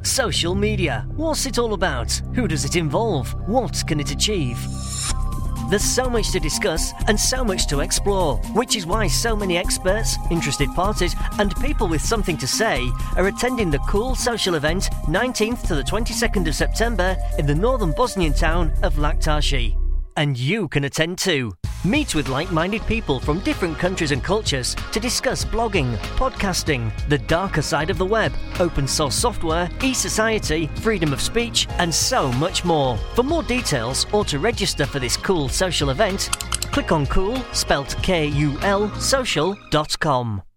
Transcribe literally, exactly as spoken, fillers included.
Social media. What's it all about? Who does it involve? What can it achieve? There's so much to discuss and so much to explore, which is why so many experts, interested parties and people with something to say are attending the cool social event nineteenth to the twenty-second of September in the northern Bosnian town of Laktashi. And you can attend too. Meet with like-minded people from different countries and cultures to discuss blogging, podcasting, the darker side of the web, open source software, e-society, freedom of speech, and so much more. For more details or to register for this cool social event, click on cool, spelt K U L, social dot com.